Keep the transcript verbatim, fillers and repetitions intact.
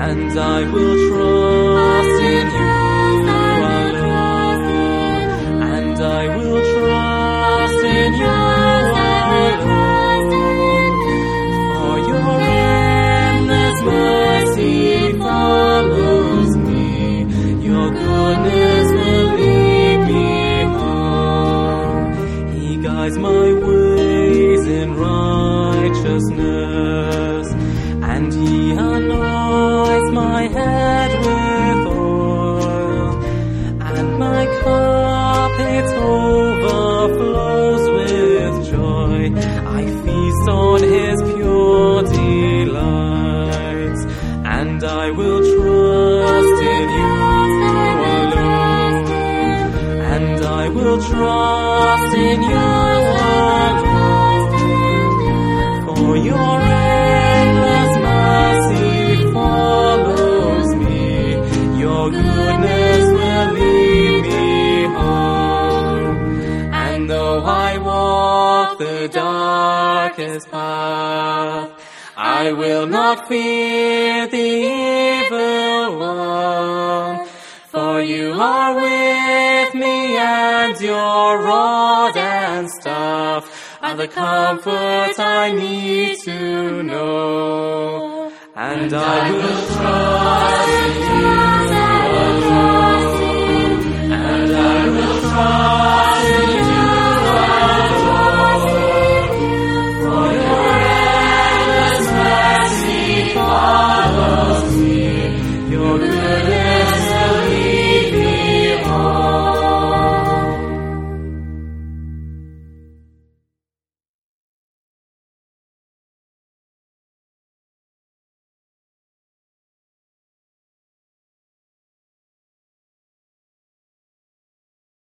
and I will trust in you alone, and I will trust in you alone, for your endless mercy follows me, your goodness will lead me home. He guides my ways in righteousness, and he anoints my head with oil, and my cup it overflows with joy. I feast on his pure delights, and I will trust in you alone, and I will trust in you alone, for your endless mercy follows me, your goodness will lead me home. And though I walk the darkest path, I will not fear the evil one, for you are with me, and your rod and staff are the comfort I need to know. And I will trust in you.